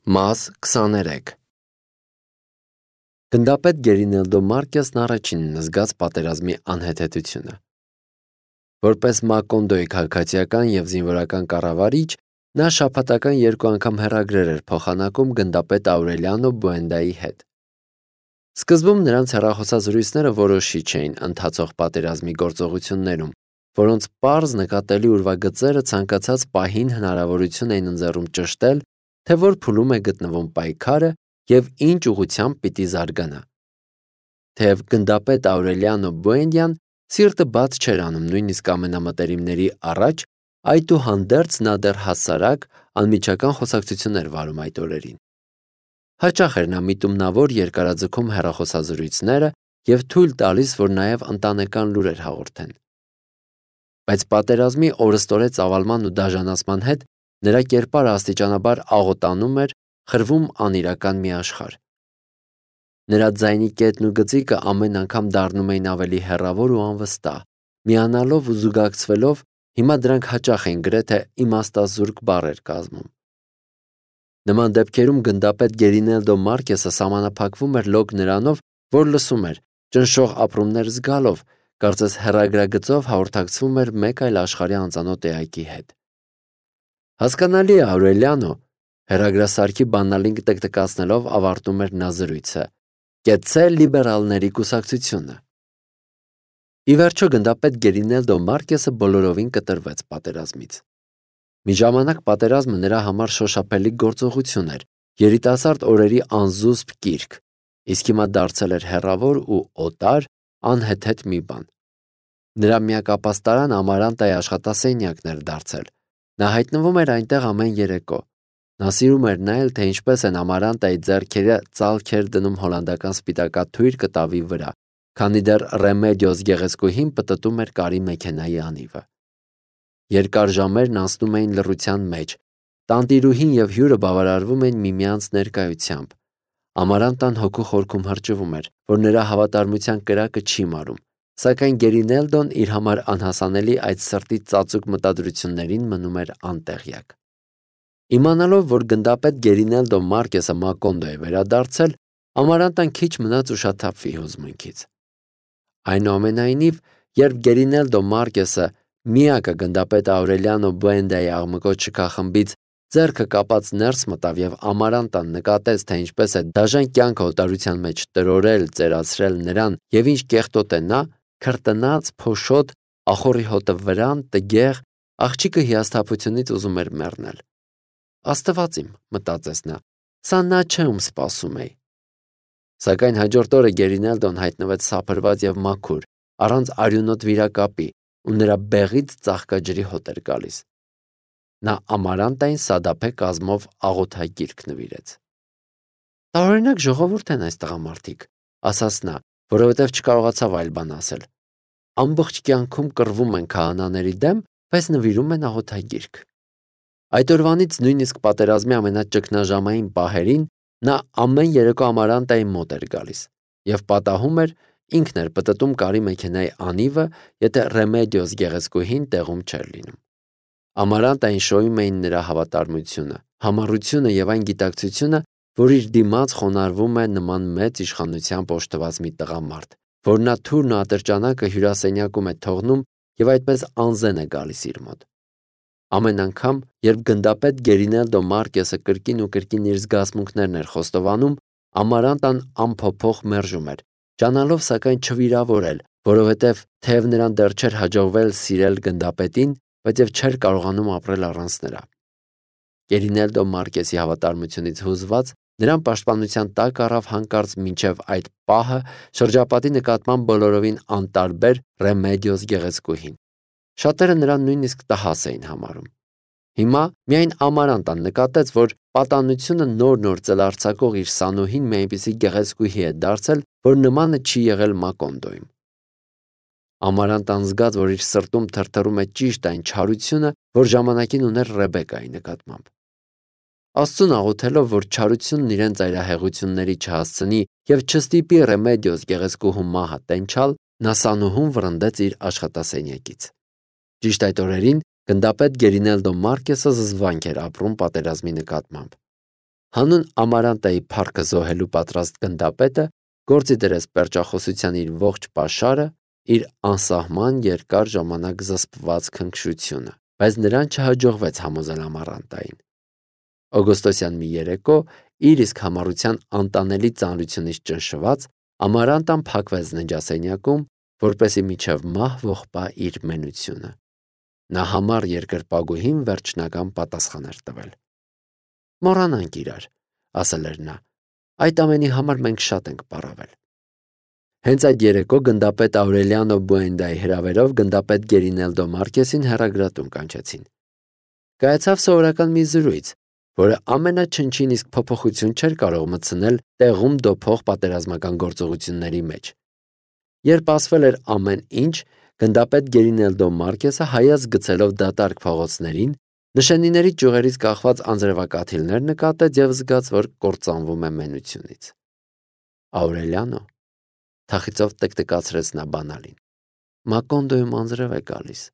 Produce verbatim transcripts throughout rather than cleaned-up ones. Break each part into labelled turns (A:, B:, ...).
A: Մաս քսաներեք Գնդապետ Գերինելդո Մարկեսն առաջինն զգաց պատերազմի անհեթեթությունը։ Որպես Մակոնդոյի քաղաքացիական և զինվորական կառավարիչ, նա շաբաթական երկու անգամ հեռագրեր էր փոխանակում գնդապետ Աուրելիանո Բուենդայի հետ։ Սկզբում նրանց հեռախոսազրույցները որոշիչ էին ընթացող պատերազմի գործողություններում, որոնց պարզ նկատելի ուրվագծերը ցանկացած պահին հնարավորություն էին ընձեռում ճշտել, թե որ փուլում է գտնվում պայքարը և ինչ ուղղությամբ պիտի զարգանա։ Թեև գնդապետ Աուրելիանո Բուենդյան սիրտը բաց չէր անում նույնիսկ ամենամտերիմների առաջ, այդուհանդերձ նա դեռ հասարակ անմիջական խոսակցություններ վարում այդ օրերին։ Հաճախ էր նա միտումնավոր երկարաձգում հեռախոսազրույցները և թույլ տալիս, որ նաև ընտանեկան լուրեր հաղորդեն։ Բայց պատերազմի օրըստօրե ծավալման ու դաժանացման հետ նրա կերպարը աստիճանաբար աղոտանում էր, խրվում անիրական մի աշխարհ։ Նրա ձայնի կետն ու գծիկը ամեն անգամ դառնում էին ավելի հեռավոր ու անվստահ, միանալով ու զուգակցվելով, հիմա դրանք հաճախ էին գրեթե իմաստազուրկ բառեր կազմում։ Նման դեպքերում գնդապետ Գերինելդո Մարկեսը սահմանափակվում էր լոկ նրանով, որ լսում էր, ճնշող ապրումներ զգալով, կարծես հեռագրագծով հաղորդակցվում էր մեկ այլ աշխարհի անծանոթ էակի հետ։ Հասկանալի է, Աուրելիանո, հեռագրասարքի բանալին տկտկացնելով ավարտում էր նա զրույցը, կեցցե լիբերալների կուսակցությունը։ Ի վերջո գնդապետ Գերինելդո Մարկեսը բոլորովին կտրվեց պատերազմից։ Մի ժամանակ պատերազմը նրա համար շոշափելի գործողություն էր, երիտասարդ օրերի անզուսպ կիրք, իսկ հիմա դարձել էր հեռավոր ու օտար, անհեթեթ մի բան։ Նրա միակապաստարան Ամարանտայի աշխատասենյակն էր դարձել։ Նա հայտնվում էր այնտեղ ամեն երեկո։ Նա սիրում էր նայել, թե ինչպես են Ամարանտայի ձեռքերը ծալքեր դնում հոլանդական սպիտակաթույր կտավի վրա, քանի դեռ Ռեմեդիոս գեղեցկուհին պտտում էր կարի մեքենայի անիվը։ Երկար ժամերն անցնում էին լռության մեջ, տանտիրուհին և հյուրը բավարարվում էին միմյանց ներկայությամբ։ Ամարանտան հոգու խորքում հրճվում էր, որ նրա հավատարմության կրակը չի մարում, սակայն Գերինելդոն իր համար անհասանելի այդ սրտի ծածուկ մտադրություններին մնում էր անտեղյակ։ Իմանալով, որ գնդապետ Գերինելդո Մարկեսը Մակոնդո է վերադարձել, Ամարանտան քիչ մնաց ուշաթափվի հուզմունքից։ Այնուամենայնիվ, երբ Գերինելդո Մարկեսը, միակը գնդապետ Աուրելիանո Բուենդայի աղմկոտ շքախմբից, ձեռքը կապած ներս մտավ և Ամարանտան նկատեց, թե ինչպես է դաժան կյանքը օտարության մեջ տրորել, ծերացրել նրան և ինչ կեղտոտ է նա, քրտնած, փոշոտ, ախոռի հոտը վրան, տգեղ, աղջիկը հիասթափությունից ուզում էր մեռնել։ Աստված իմ, մտածեց նա, սա նա չէ, ում սպասում էի։ Սակայն հաջորդ օրը Գերինելդոն հայտնվեց սափրված և մաքուր, առանց արյունոտ վիրակապի, ու նրա բեղից ծաղկաջրի հոտ էր գալիս։ Նա Ամարանտային սադափե կազմով աղոթագիրք նվիրեց։ «Տարօրինակ ժողովուրդ են այս տղամարդիկ», ասաց նա, որովհետև չկարողացավ այլ բան ասել։ «Ամբողջ կյանքում կռվում են քահանաների դեմ, բայց նվիրում են աղոթագիրք»։ Այդ օրվանից նույնիսկ պատերազմի ամենաճգնաժամային պահերին նա ամեն երեկո Ամարանտայի մոտ էր գալիս և պատահում էր, ինքն էր պտտում կարի մեքենայի անիվը, եթե Ռեմեդիոս գեղեցկուհին տեղում չէր լինում։ Ամարանտային շոյում էին նրա հավատարմությունը, համառությունը և այն գիտակցությունը, որ իր դիմաց խոնարհվում է նման մեծ իշխանությամբ օժտված մի տղամարդ, որ նա թուրն ու ատրճանակը հյուրասենյակում է թողնում և այդպես անզեն է գալիս իր մոտ։ Ամեն անգամ, երբ գնդապետ Գերինելդո Մարկեսը կրկին ու կրկին իր զգացմունքներն էր խոստովանում, Ամարանտան անփոփոխ մերժում էր, ջանալով սակայն չվիրավորել, որովհետև թեև նրան դեռ չէր հաջողվել սիրել գնդապետին, բայց և չէր կարողանում ապրել առանց նրա։ Գերինելդո Մարկեսի հավատարմությունից հուզված, նրան պաշտպանության տակ առավ հանկարծ մինչև այդ պահը շրջապատի նկատմամբ բոլորովին անտարբեր Ռեմեդիոս գեղեցկուհին։ Շատերը նրան նույնիսկ տհաս էին համարում։ Հիմա միայն Ամարանտան նկատեց, որ պատանությունը նոր-նոր ծլարձակող իր սանուհին մի այնպիսի գեղեցկուհի է դարձել, որ նմանը չի եղել Մակոնդոյում։ Ամարանտան զգաց, որ իր սրտում թրթռում է ճիշտ այն չարությունը, որ ժամանակին ուներ Ռեբեկայի նկատմամբ։ Աստծուն աղոթելով, որ չարությունն իրեն ծայրահեղությունների չհասցնի և չստիպի Ռեմեդիոս գեղեցկուհու մահը տենչալ, նա սանուհուն վռնդեց իր աշխատասենյակից։ Ճիշտ այդ օրերին գնդապետ Գերինելդո Մարկեսը զզվանք էր ապրում պատերազմի նկատմամբ։ Հանուն Ամարանտայի փառքը զոհելու պատրաստ գնդապետը գործի դրեց պերճախոսության իր ողջ պաշարը, իր անսահման երկար ժամանակ զսպված քնքշությունը, բայց նրան չհաջողվեց համոզել Ամարանտային։ Օգոստոսյան մի երեկո, իր իսկ համառության անտանելի ծանրությունից ճնշված, Ամարանտան փակվեց ննջասենյակում, որպեսզի մինչև մահ ողբա իր մենությունը։ Նա համառ երկրպագուհին վերջնական պատասխան էր տվել։ «Մոռանանք իրար», ասել էր նա, «այդ ամենի համար մենք շատ ենք պարավել»։ Հենց այդ երեկո գնդապետ Աուրելիանո Բուենդայի հրավերով գնդապետ Գերինելդո Մարկեսին հեռագրատուն կանչեցին։ Կայացավ սովորական մի զրույց, որը ամենաչնչին իսկ փոփոխություն չէր կարող մտցնել տեղում դոփող պատերազմական գործողությունների մեջ։ Երբ ասվել էր ամեն ինչ, գնդապետ Գերինելդո Մարկեսը հայացք գցելով դատարկ փողոցներին, նշանիների ճյուղերից կախված անձրևակաթիլներ նկատեց և զգաց, որ կործանվում է մենությունից։ Աուրելիանո, թախիծով տկտկացրեց նա բանալին, Մակոնդոյում անձրև է գալիս։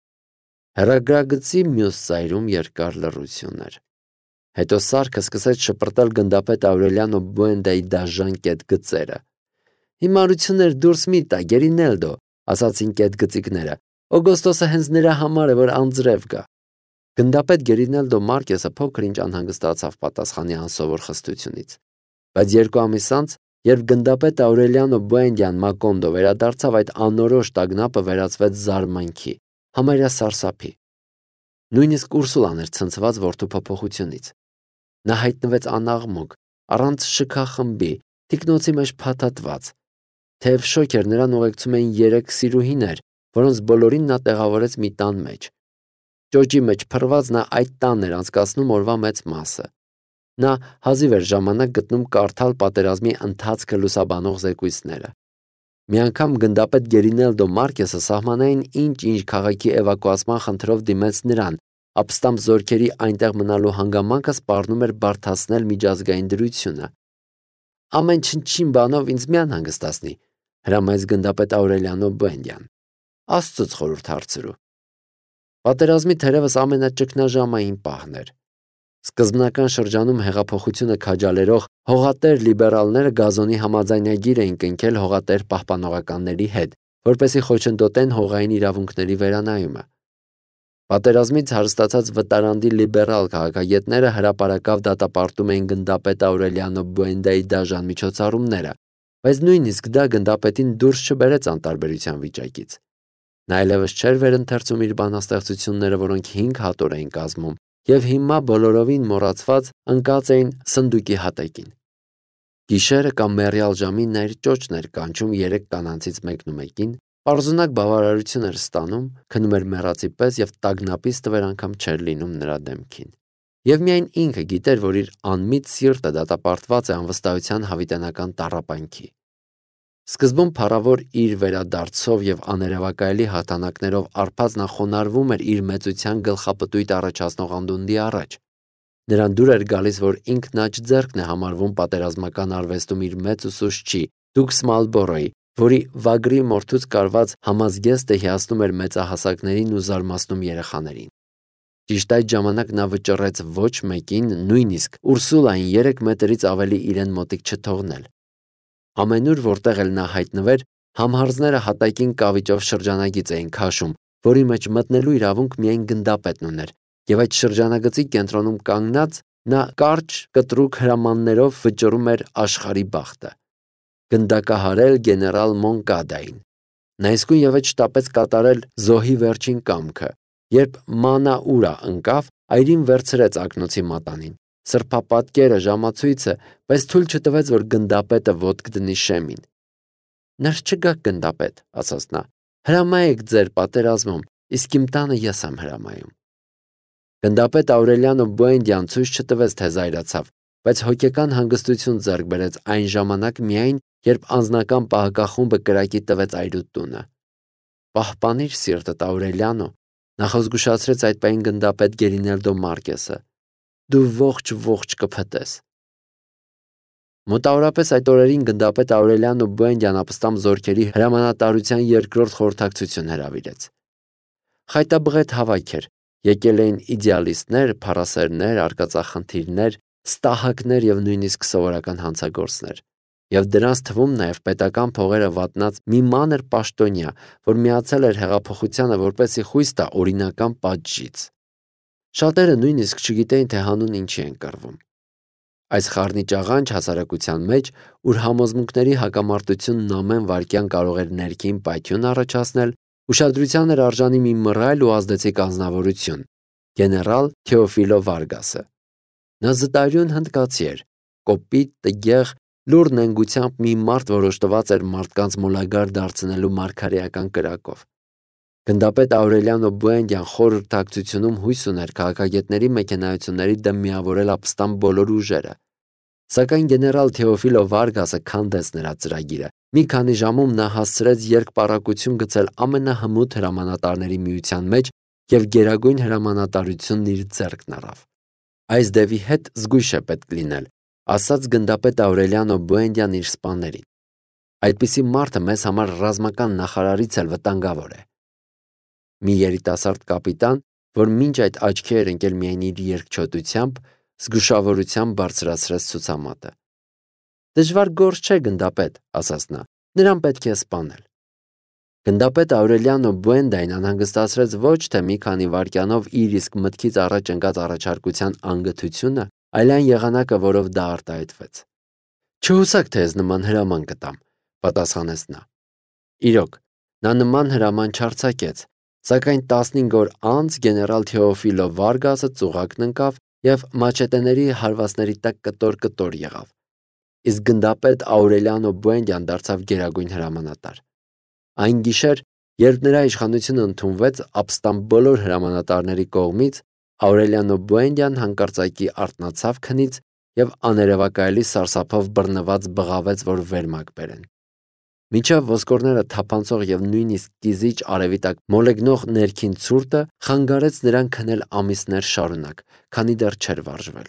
A: Հեռագրագծի մյուս ծայրում երկար լռություն էր։ Հետո սարքը սկսեց շպրտել գնդապետ Աուրելիանո Բուենդայի դաժան կետգծերը։ «Հիմարություններ դուրս մի տա, Գերինելդո», ասացին կետգծիկները։ «Օգոստոսը հենց նրա համար է, որ անձրև գա»։ Գնդապետ Գերինելդո Մարկեսը փոքր-ինչ անհանգստացավ պատասխանի անսովոր խստությունից։ Բայց երկու ամիս անց, երբ գնդապետ Աուրելիանո Բուենդյան Մակոնդո վերադարձավ, այդ անորոշ տագնապը վերածվեց զարմանքի, համարյա սարսափի։ Նույնիսկ Ուրսուլան էր ցնցված որդու փոփոխությունից։ Նա հայտնվեց անաղմուկ, առանց շքախմբի, թիկնոցի մեջ փաթաթված։ Թեև շոկ էր, նրան ուղեկցում էին երեք սիրուհիներ, որոնց բոլորին նա տեղավորեց մի տան մեջ։ Ճոճի մեջ փռված նա այդ տանն էր անցկացնում օրվա մեծ մասը։ Նա հազիվ էր ժամանակ գտնում կարդալ պատերազմի ընթացքը լուսաբանող զեկույցները։ Մի անգամ գնդապետ Գերինելդո Մարկեսը սահմանային ինչ-ինչ քաղաքի էվակուացման խնդրով դիմեց նրան, ապստամբ զորքերի այնտեղ մնալու հանգամանքը սպառնում էր բարդացնել միջազգային դրությունը։ «Ամեն չնչին բանով ինձ մի անհանգստացնի», հրամայեց գնդապետ Աուրելիանո Բուենդյան։ «Աստծուց խորհուրդ հարցրու»։ Պատերազմի թերևս ամենաճգնաժամային պահն էր։ Սկզբնական շրջանում հեղափոխությունը քաջալերող հողատեր լիբերալները գազոնի համաձայնագիր էին կնքել հողատեր պահպանողականների հետ, որպեսզի խոչընդոտեն հողային իրավունքների վերանայումը։ Պատերազմից հարստացած վտարանդի լիբերալ քաղաքագետները հրապարակավ դատապարտում էին գնդապետ Աուրելիանո Բուենդայի դաժան միջոցառումները, բայց նույնիսկ դա գնդապետին դուրս չբերեց անտարբերության վիճակից։ Նա այլևս չէր վերընթերցում իր բանաստեղծությունները, որոնք հինգ հատոր էին կազմում, և հիմա բոլորովին մոռացված ընկած էին սնդուկի հատեկին։ Գիշերը կամ մեռյալ ժամին նա իր ճոճն էր կանչում երեք կանանցից մեկնումեկին, պարզունակ բավարարություն էր ստանում, քնում էր մեռածի պես և տագնապից տվեր անգամ չէր լինում նրա դեմքին։ Եվ միայն ինքը գիտեր, որ իր անմիտ սիրտը դատապարտված է անվստահության հավիտենական տառապանքի։ Սկզբում փառավոր իր վերադարձով և աներևակայելի հաղթանակներով արբած նա խոնարհվում էր իր մեծության գլխապտույտ առաջացնող անդունդի առաջ։ Նրան դուր էր գալիս, որ ինքն աջ ձեռքն է համարվում պատերազմական արվեստում իր մեծ ուսուցչի Դուքս Մալբորոյի, որի վագրի մորթուց կարված համազգեստը հիացնում էր մեծահասակներին ու զարմացնում երեխաներին։ Ճիշտ այդ ժամանակ նա վճռեց ոչ մեկին, նույնիսկ Ուրսուլային երեք մետրից ավելի իրեն մոտիկ չթողնել։ Ամենուր, որտեղ էլ նա հայտնվեր, համհարձները հատակին կավիճով շրջանագիծ էին քաշում, որի մեջ մտնելու իրավունք միայն գնդապետն ուներ, և այդ շրջանագծի կենտրոնում կանգնած նա կարճ կտրուկ հրամաններով վճռում էր աշխարհի բախտը։ Գնդակահարել գեներալ Մոնկադային։ Նա իսկույնևեթ շտապեց կատարել զոհի վերջին կամքը։ Երբ Մանաուրա ընկավ, այրին վերցրեց ակնոցի մատանին, սրբապատկերը, ժամացույցը, բայց թույլ չտվեց, որ գնդապետը ոտք դնի շեմին։ «Ներս չգաք, գնդապետ», ասաց նա, «հրամայեք ձեր պատերազմում, իսկ իմ տանը ես եմ հրամայում»։ Գնդապետ Աուրելիանո Բուենդյան ցույց չտվեց, թե զայրացավ, բայց հոգեկան հանգստություն ձեռք բերեց այն ժամանակ միայն, երբ անձնական պահակախումբը կրակի տվեց այրուտ տունը։ «Պահպանիր սիրտդ, Աուրելիանո», նախազգուշացրեց այդ պահին գնդապետ Գերինելդո Մարկեսը, «դու ողջ-ողջ կփտես»։ Մոտավորապես այդ օրերին գնդապետ Աուրելիանո Բուենդյան ապստամբ զորքերի հրամանատարության երկրորդ խորհրդակցություն հրավիրեց։ Խայտաբղետ հավաք էր, եկել էին իդեալիստներ, փառասերներ, արկածախնդիրներ, ստահակներ եւ նույնիսկ սովորական հանցագործներ։ Եվ դրանց թվում նաև պետական փողերը վատնած մի մանր պաշտոնյա, որ միացել էր հեղափոխությանը, որպեսզի խույս տա օրինական պատժից։ Շատերը նույնիսկ չգիտեին, թե հանուն ինչի են կռվում։ Այս խառնիճ աղանջ հասարակության մեջ, ուր համոզմունքների հակամարտությունն ամեն վայրկյան կարող էր ներքին պայթյուն առաջացնել, ուշադրության էր արժանի մի մռայլ ու ազդեցիկ անձնավորություն՝ գեներալ Թեոֆիլո Վարգասը։ Նա զտարյուն հնդկացի էր, կոպիտ, տգեղ, լուռ նենգությամբ մի մարդ, որ օժտված էր մարդկանց մոլագար դարձնելու մարգարեական կրակով։ Գնդապետ Աուրելիանո Բուենդյան խորհրդակցությունում հույս ուներ քաղաքագետների մեքենայությունների դեմ միավորել ապստամբ բոլոր ուժերը։ Սակայն գեներալ Թեոֆիլո Վարգասը քանդեց նրա ծրագիրը։ Մի քանի ժամում նա հասցրեց երկպառակություն գցել ամենահմուտ հրամանատարների միության մեջ և գերագույն հրամանատարությունն իր ձեռքն առավ։ Այս դևի հետ զգույշ է պետք լինել, ասաց գնդապետ Աուրելիանո Բուենդյան իր սպաներին։ Այդպիսի մարդը մեզ համար ռազմական նախարարից էլ վտանգավոր է։ Մի երիտասարդ կապիտան, որ մինչ այդ աչքի էր ընկել միայն իր երկչոտությամբ, զգուշավորությամբ բարձրացրեց ցուցամատը։ Դժվար գործ չէ, գնդապետ, ասաց նա, նրան պետք է սպանել։ Գնդապետ Աուրելիանո Բուենդային անհանգստացրեց ոչ թե մի քանի վայրկյանով իր իսկ մտքից առաջ ընկած առաջարկության անգթությունը, այլ այն եղանակը, որով դա արտահայտվեց։ Չհուսաք, թե ես նման հրաման կտամ, պատասխանեց նա։ Իրոք, նա նման հրաման չարձակեց, սակայն տասնհինգ օր անց գեներալ Թեոֆիլո Վարգասը ծուղակն ընկավ և մաչետեների հարվածների տակ կտոր-կտոր եղավ։ Իսկ գնդապետ Աուրելիանո Բուենդյան դարձավ գերագույն հրամանատար։ Այն գիշեր, երբ նրա իշխանությունը ընդունվեց ապստամբ բոլոր հրամանատարների կողմից, Աուրելիանո Բուենդյան հանկարծակի արթնացավ քնից և աներևակայելի սարսափով բռնված բղավեց, որ վերմակ բերեն։ Մինչև ոսկորները թափանցող և նույնիսկ կիզիչ արևի տակ մոլեգնող ներքին ցուրտը խանգարեց նրան քնել ամիսներ շարունակ, քանի դեռ չէր վարժվել։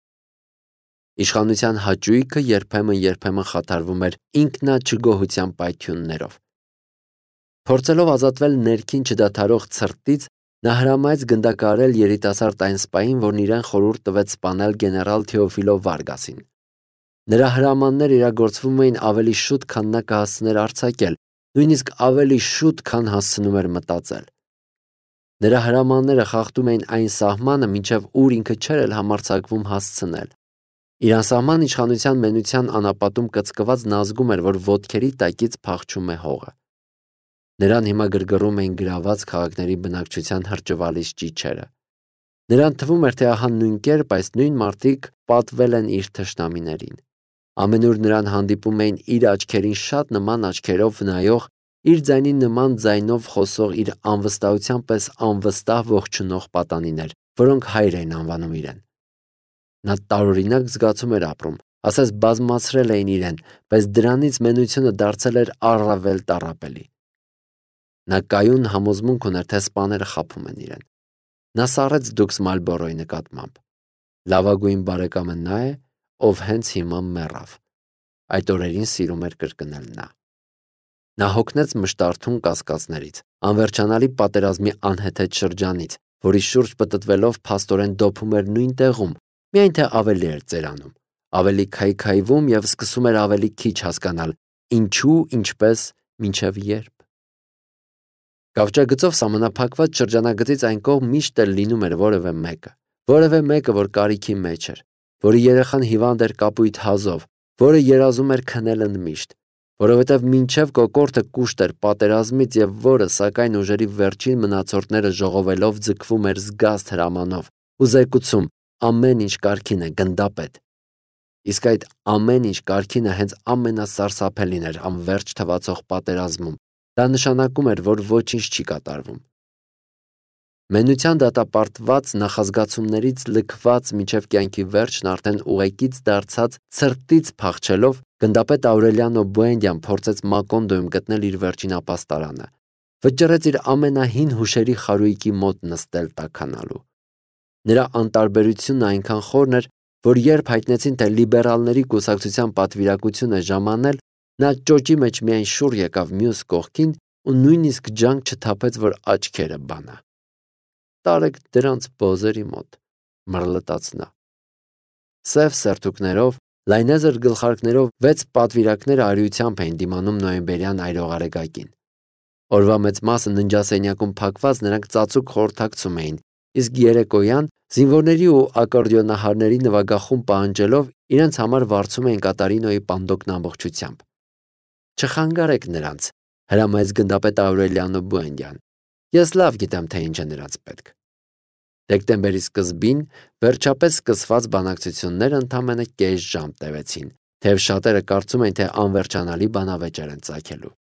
A: Իշխանության հաճույքը երբեմն-երբեմն խաթարվում էր ինքնաչգոհության պայթյուններով։ Փորձելով ազատվել ներքին չդադարող ցրտից, նա հրամայեց գնդակահարել երիտասարդ այն սպային, որն իրեն խորհուրդ տվեց սպանել գեներալ Թեոֆիլո Վարգասին։ Նրա հրամանները իրագործվում էին ավելի շուտ, քան նա կհասցներ արձակել, նույնիսկ ավելի շուտ, քան հասցնում էր մտածել։ Նրա հրամանները խախտում էին այն սահմանը, մինչև ուր ինքը չէր էլ համարձակվում հասցնել։ Իր անսահման իշխանության մենության անապատում կծկված նա զգում էր, որ ոտքերի տակից փախչում է հողը։ Նրան հիմա գրգռում էին գրաված քաղաքների բնակչության հրճվալից ճիչերը։ Նրան թվում էր, թե ահա նույն կերպ այս նույն մարդիկ պատվել են իր թշնամիներին։ Ամենուր նրան հանդիպում էին իր աչքերին շատ նման աչքերով նայող, իր ձայնին նման ձայնով խոսող, իր անվստահության պես անվստահ ողջունող պատանիներ, որոնք հայր էին անվանում իրեն։ Նա տարօրինակ զգացում էր ապրում, ասես բազմացրել էին իրեն, բայց դրանից մենությունը դարձել էր առավել տառապելի։ Նա կայուն համոզմունք ուներ, թե սպաները խաբում են իրեն։ Նա սառեց Դուքս Մալբորոյի նկատմամբ։ Լավագույն բարեկամը նա է, ով հենց հիմա մեռավ։ Այդ օրերին սիրում էր կրկնել նա։ Նա հոգնեց մշտարթուն կասկածներից, անվերջանալի պատերազմի անհեթեթ շրջանից, որի շուրջ պտտվելով փաստորեն դոփում էր նույն տեղում, միայն թե ավելի էր ծերանում, ավելի քայքայվում և սկսում էր ավելի քիչ հասկանալ, ինչու, ինչպես, մինչև երբ։ Կավճագծով սահմանափակված շրջանագծից այն կողմ միշտ էլ լինում էր որևէ մեկը, որևէ մեկը, որ կարիքի մեջ էր, որի երեխան հիվանդ էր կապույտ հազով, որը երազում էր քնել ընդմիշտ, որովհետև մինչև կոկորդը կուշտ էր պատերազմից և որը, սակայն ուժերի վերջին մնացորդները ժողովելով ձգվում էր զգաստ հրամանով ու զեկուցում ամեն ինչ կարգին է, գնդապետ։ Իսկ այդ ամեն ինչ կարգինը հենց ամենասարսափելին էր անվերջ թվացող պատերազմում։ Դա նշանակում էր, որ ոչինչ չի կատարվում։ Մենության դատապարտված նախազգացումներից լքված մինչև կյանքի վերջն արդեն ուղեկից դարձած ցրտից փախչելով, գնդապետ Աուրելիանո Բուենդյան փորձեց Մակոնդոյում գտնել իր վերջին ապաստարանը։ Վճռեց իր ամենահին հուշերի խարույկի մոտ նստել տաքանալու։ Նրա անտարբերությունն այնքան խորն էր, որ երբ հայտնեցին, թե լիբերալների կուսակցության պատվիրակություն է ժամանել, նա ճոճի մեջ միայն շուռ եկավ մյուս կողքին ու նույնիսկ ջանք չթափեց, որ աչքերը բանա։ Տարեք դրանց բոզերի մոտ, մռլտաց նա։ Սև սերտուկներով, լայնեզր գլխարկներով վեց պատվիրակները արիությամբ էին դիմանում նոյեմբերյան այրողարեգակին։ Օրվա մեծ մասը ննջասենյակում փակված նրանք ծածուկ խորհրդակցում էին, իսկ երեկոյան զինվորների ու ակորդեոնահարների նվագախումբ պահանջելով իրենց համար վարձում էին Կատարինոյի պանդոկն ամբողջությամբ։ Չխանգարեք նրանց, հրամայեց գնդապետ Աուրելիանո Բուենյան։ Ես լավ գիտեմ, թե ինչ է նրանց պետք։ Դեկտեմբերի սկզբին վերջապես սկսված բանակցությունները ընդամենը կես ժամ տևեցին, թեև շատերը կարծում էին, թե անվերջանալի բանավեճեր են ծագելու։